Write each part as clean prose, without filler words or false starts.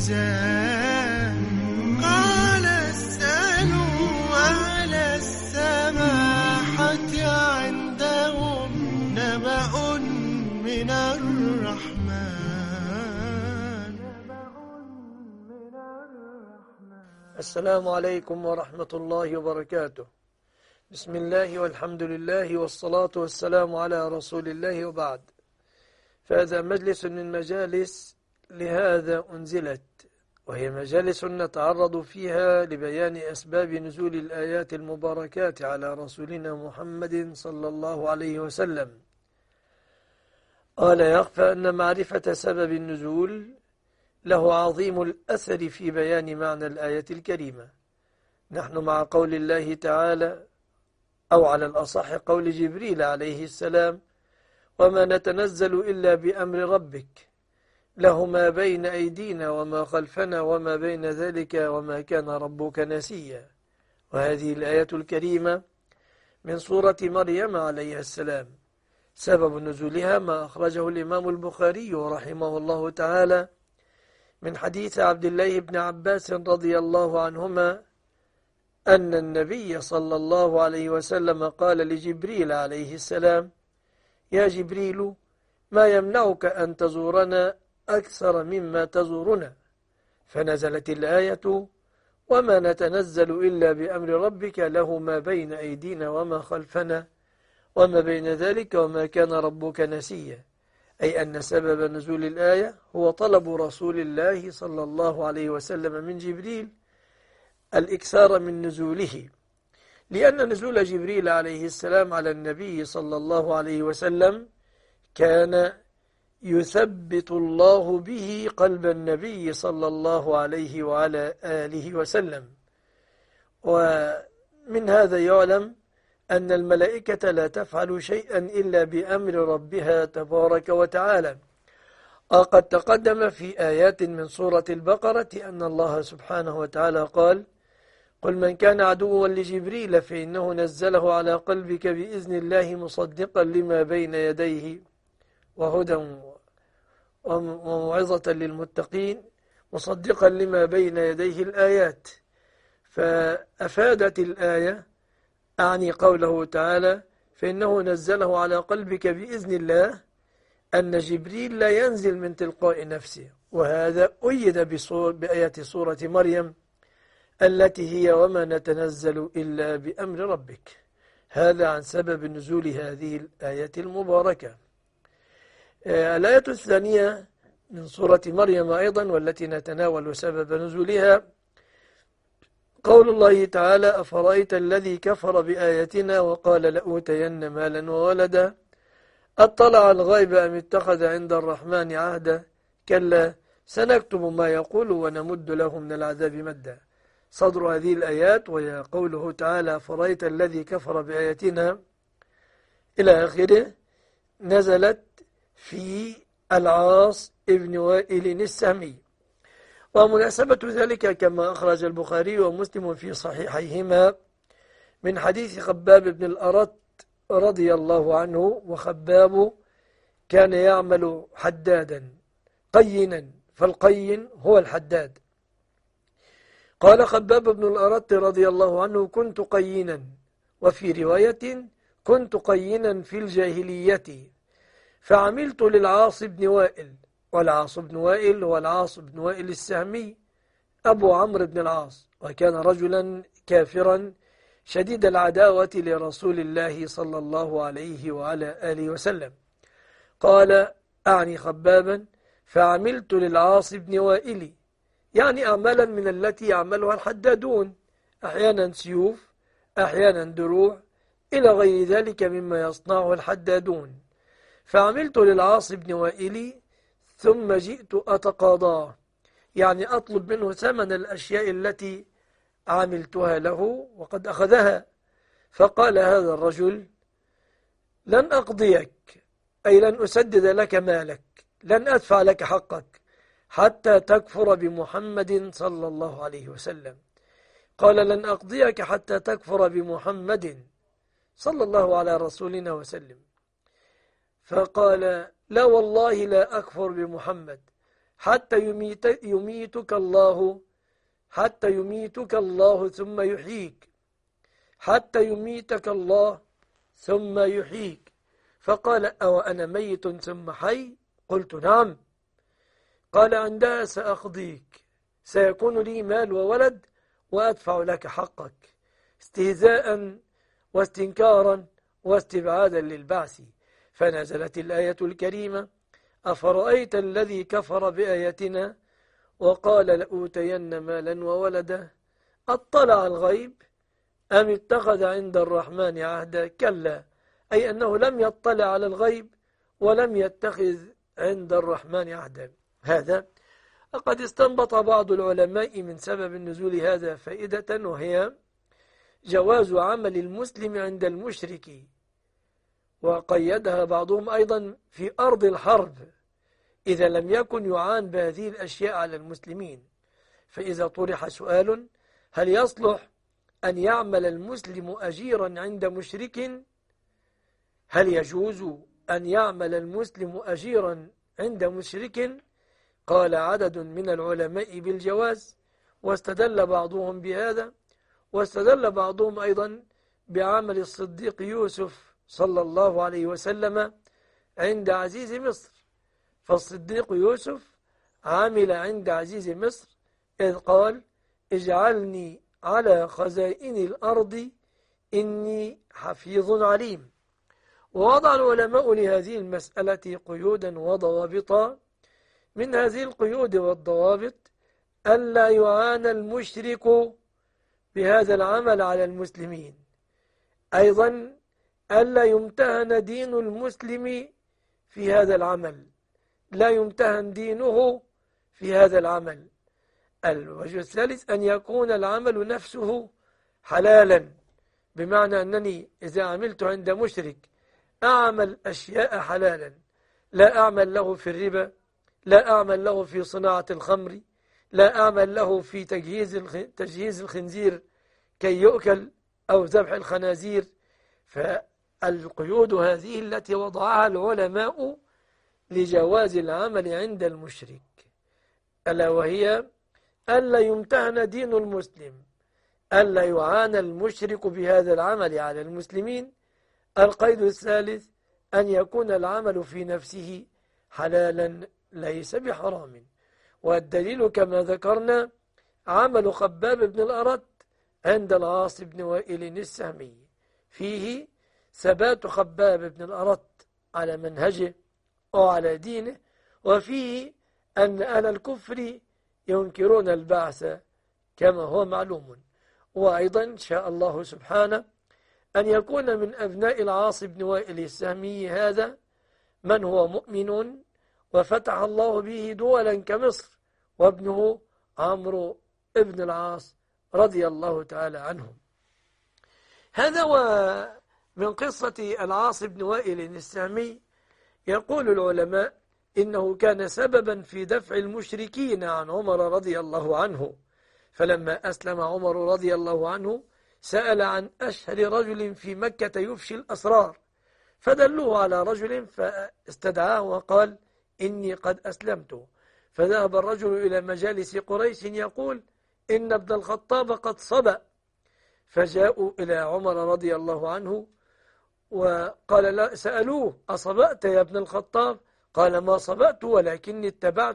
الميزان. قال اسألوا أهل السماحة عندهم نبأ من الرحمن. السلام عليكم ورحمة الله وبركاته. بسم الله والحمد لله والصلاة والسلام على رسول الله، وبعد. فهذا مجلس من مجالس لهذا أنزلت، وهي مجالس نتعرض فيها لبيان أسباب نزول الآيات المباركات على رسولنا محمد صلى الله عليه وسلم. لا يخفى أن معرفة سبب النزول له عظيم الأثر في بيان معنى الآية الكريمة. نحن مع قول الله تعالى، أو على الأصح قول جبريل عليه السلام: وما نتنزل إلا بأمر ربك له ما بين أيدينا وما خلفنا وما بين ذلك وما كان ربك نسيا. وهذه الآية الكريمة من سورة مريم عليه السلام. سبب نزولها ما أخرجه الإمام البخاري رحمه الله تعالى من حديث عبد الله بن عباس رضي الله عنهما أن النبي صلى الله عليه وسلم قال لجبريل عليه السلام: يا جبريل، ما يمنعك أن تزورنا أكثر مما تزورنا؟ فنزلت الآية: وما نتنزل إلا بأمر ربك له ما بين أيدينا وما خلفنا وما بين ذلك وما كان ربك نسيا. أي أن سبب نزول الآية هو طلب رسول الله صلى الله عليه وسلم من جبريل الإكثار من نزوله، لأن نزول جبريل عليه السلام على النبي صلى الله عليه وسلم كان يثبت الله به قلب النبي صلى الله عليه وعلى آله وسلم. ومن هذا يعلم أن الملائكة لا تفعل شيئا إلا بأمر ربها تبارك وتعالى. قد تقدم في آيات من سورة البقرة أن الله سبحانه وتعالى قال: قل من كان عدوا لجبريل فإنه نزله على قلبك بإذن الله مصدقا لما بين يديه وهدى وموعظة للمتقين، مصدقا لما بين يديه الآيات. فأفادت الآية، أعني قوله تعالى: فإنه نزله على قلبك بإذن الله، أن جبريل لا ينزل من تلقاء نفسه. وهذا أيد بآية سورة مريم التي هي: وما نتنزل إلا بأمر ربك. هذا عن سبب نزول هذه الآية المباركة. الآية الثانية من سورة مريم أيضا، والتي نتناول سبب نزولها، قول الله تعالى: أفرأيت الذي كفر بآياتنا وقال لأوتين مالا وولدا أطلع الغيب أم اتخذ عند الرحمن عهدا كلا سنكتب ما يقول ونمد له من العذاب مدا. صدر هذه الآيات وهي قوله تعالى: أفرأيت الذي كفر بآياتنا إلى آخره، نزلت في العاص ابن وائل السهمي. ومناسبة ذلك كما أخرج البخاري ومسلم في صحيحيهما من حديث خباب بن الأرت رضي الله عنه. وخباب كان يعمل حدادا قينا، فالقين هو الحداد. قال خباب بن الأرت رضي الله عنه: كنت قينا، وفي رواية كنت قينا في الجاهلية، فعملت للعاص بن وائل. والعاص بن وائل هو العاص بن وائل السهمي أبو عمرو بن العاص، وكان رجلا كافرا شديد العداوة لرسول الله صلى الله عليه وعلى آله وسلم. قال، أعني خبابا: فعملت للعاص بن وائل، يعني أعمالا من التي يعملها الحدادون، أحيانا سيوف، أحيانا دروع، إلى غير ذلك مما يصنعه الحدادون. فعملت للعاص بن وائل ثم جئت أتقاضاه، يعني أطلب منه ثمن الأشياء التي عملتها له وقد أخذها. فقال هذا الرجل: لن أقضيك، أي لن أسدد لك مالك، لن أدفع لك حقك حتى تكفر بمحمد صلى الله عليه وسلم. قال: لن أقضيك حتى تكفر بمحمد صلى الله على رسولنا وسلم. فقال: لا والله لا أكفر بمحمد حتى يميتك الله ثم يحييك، حتى يميتك الله ثم يحييك. فقال: أو أنا ميت ثم حي؟ قلت: نعم. قال: عندها سأقضيك، سيكون لي مال وولد وأدفع لك حقك، استهزاء واستنكارا واستبعادا للبعث. فنزلت الآية الكريمة: أفرأيت الذي كفر بآياتنا وقال لأوتين مالا وولدا أطلع الغيب أم اتخذ عند الرحمن عهدا؟ كلا، أي أنه لم يطلع على الغيب ولم يتخذ عند الرحمن عهدا. هذا قد استنبط بعض العلماء من سبب النزول هذا فائدة، وهي جواز عمل المسلم عند المشرك، وقيدها بعضهم أيضا في أرض الحرب إذا لم يكن يعان بهذه الأشياء على المسلمين. فإذا طرح سؤال: هل يصلح أن يعمل المسلم أجيرا عند مشرك؟ هل يجوز أن يعمل المسلم أجيرا عند مشرك؟ قال عدد من العلماء بالجواز، واستدل بعضهم بهذا، واستدل بعضهم أيضا بعمل الصديق يوسف صلى الله عليه وسلم عند عزيز مصر. فالصديق يوسف عمل عند عزيز مصر إذ قال: اجعلني على خزائن الأرض إني حفيظ عليم. ووضع العلماء لهذه المسألة قيودا وضوابطا. من هذه القيود والضوابط ألا يعان المشرك بهذا العمل على المسلمين، أيضا ألا يمتهن دين المسلم في هذا العمل، لا يمتهن دينه في هذا العمل. الوجه الثالث أن يكون العمل نفسه حلالا، بمعنى أنني إذا عملت عند مشرك أعمل أشياء حلالا، لا أعمل له في الربا، لا أعمل له في صناعة الخمر، لا أعمل له في تجهيز الخنزير كي يؤكل أو ذبح الخنازير. فالقيود هذه التي وضعها العلماء لجواز العمل عند المشرك، ألا وهي ألا يمتهن دين المسلم، ألا يعان المشرك بهذا العمل على المسلمين. القيد الثالث أن يكون العمل في نفسه حلالا ليس بحرام. والدليل كما ذكرنا عمل خباب بن الأرت عند العاص بن وائل السهمي، فيه ثبات خباب بن الأرت على منهجه وعلى دينه، وفيه أن أهل الكفر ينكرون البعث كما هو معلوم. وأيضا شاء الله سبحانه أن يكون من أبناء العاص بن وائل السهمي هذا من هو مؤمن وفتح الله به دولا كمصر، وابنه عمرو ابن العاص رضي الله تعالى عنه. هذا ومن قصة العاص بن وائل السهمي. يقول العلماء إنه كان سببا في دفع المشركين عن عمر رضي الله عنه، فلما أسلم عمر رضي الله عنه سأل عن أشهر رجل في مكة يفشي الأسرار، فدلوه على رجل فاستدعاه وقال: إني قد أسلمت. فذهب الرجل إلى مجالس قريش يقول: إن ابن الخطاب قد صبأ. فجاءوا إلى عمر رضي الله عنه وقال لا، سألوه: أصبأت يا ابن الخطاب؟ قال: ما صبأت، ولكني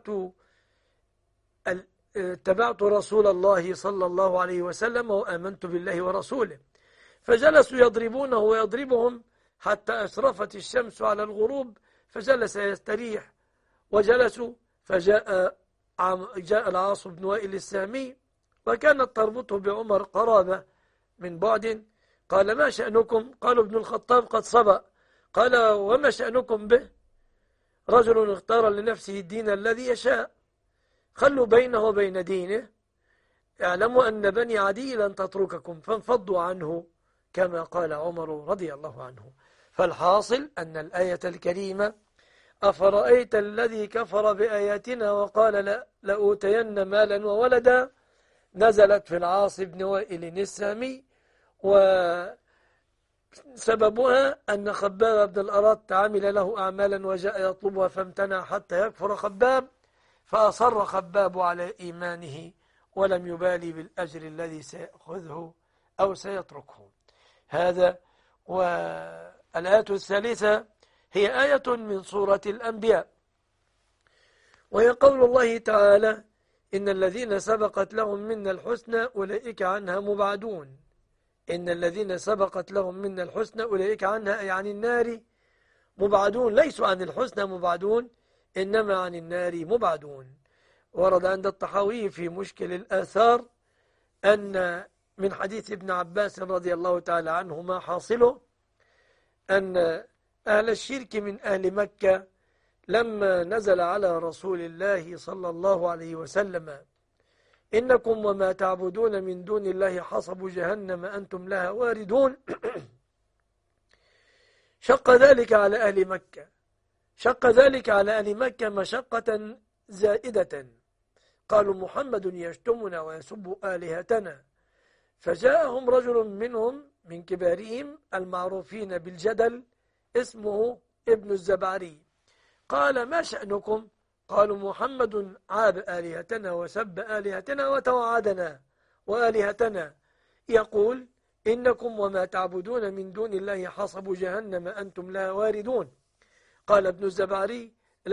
اتبعت رسول الله صلى الله عليه وسلم وآمنت بالله ورسوله. فجلسوا يضربونه ويضربهم حتى أشرفت الشمس على الغروب، فجلس يستريح وجلسوا. فجاء العاص بن وائل السهمي، وكانت تربطه بعمر قرابة من بعد. قال: ما شأنكم؟ قالوا: ابن الخطاب قد صبأ. قال: وما شأنكم به؟ رجل اختار لنفسه الدين الذي يشاء، خلوا بينه وبين دينه، اعلموا أن بني عدي لن تترككم، فانفضوا عنه كما قال عمر رضي الله عنه. فالحاصل أن الآية الكريمة: أفرأيت الذي كفر بآياتنا وقال لأوتين مالا وولدا، نزلت في العاص بن وائل السهمي، وسببها أن خباب بن الأرت عمل له أعمالا وجاء يطلبها فامتنع حتى يكفر خباب، فأصر خباب على إيمانه ولم يبالي بالأجر الذي سيأخذه أو سيتركه. هذا. والآية الثالثة هي آية من سورة الأنبياء، وهي قول الله تعالى: إن الذين سبقت لهم منا الحسنى أولئك عنها مبعدون. إن الذين سبقت لهم منا الحسنى أولئك عنها أي عن النار مبعدون، ليسوا عن الحسنى مبعدون، إنما عن النار مبعدون. ورد عند الطحاوي في مشكل الآثار أن من حديث ابن عباس رضي الله تعالى عنهما حاصله أن أهل الشرك من أهل مكة لما نزل على رسول الله صلى الله عليه وسلم: إنكم وما تعبدون من دون الله حصب جهنم أنتم لها واردون، شق ذلك على أهل مكة مشقة زائدة. قالوا: محمد يشتمنا ويسب آلهتنا. فجاءهم رجل منهم من كبارهم المعروفين بالجدل اسمه ابن الزبعري، قال: ما شأنكم؟ قالوا: محمد عاب آلهتنا وسب آلهتنا وتوعدنا وآلهتنا، يقول: إنكم وما تعبدون من دون الله حصب جهنم أنتم لها واردون. قال ابن الزبعري: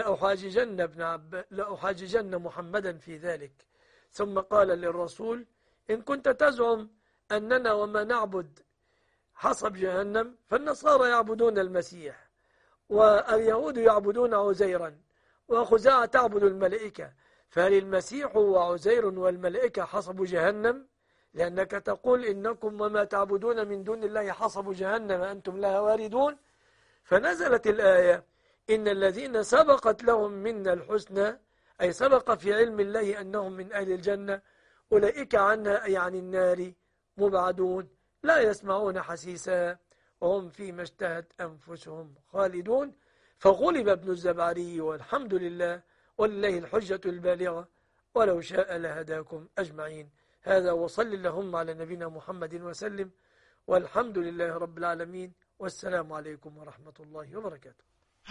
لأحاججن محمدا في ذلك. ثم قال للرسول: إن كنت تزعم أننا وما نعبد حصب جهنم فالنصارى يعبدون المسيح، واليهود يعبدون عزيرا، وخزاعة تعبد الملائكة، فهل المسيح وعزير والملائكة حصب جهنم؟ لأنك تقول: إنكم وما تعبدون من دون الله حصب جهنم أنتم لها واردون. فنزلت الآية: إن الذين سبقت لهم منا الحسنى، أي سبق في علم الله أنهم من أهل الجنة، أولئك عنها أي عن النار مبعدون، لا يسمعون حسيسا وهم فيما اشتهت أنفسهم خالدون. فغلب ابن الزبعري، والحمد لله، ولله الحجة البالغة، ولو شاء لهداكم أجمعين. هذا، وصل اللهم على نبينا محمد وسلم، والحمد لله رب العالمين، والسلام عليكم ورحمة الله وبركاته.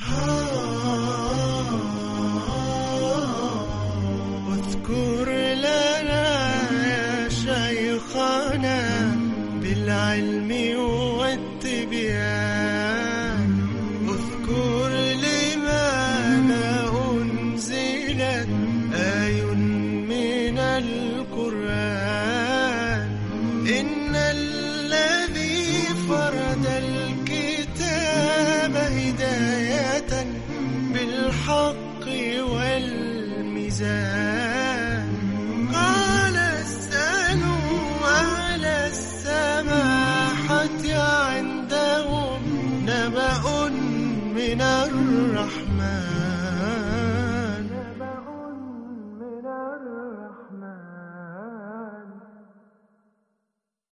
واذكر لنا يا شيخنا بالعلم والتبيان، اذكر لماذا أنزلت آي من القرآن. إن الذي فرد الكتاب هداية بالحق والميزان، قال اسألوا أهل السماحة عندهم نبأ من الرحمن.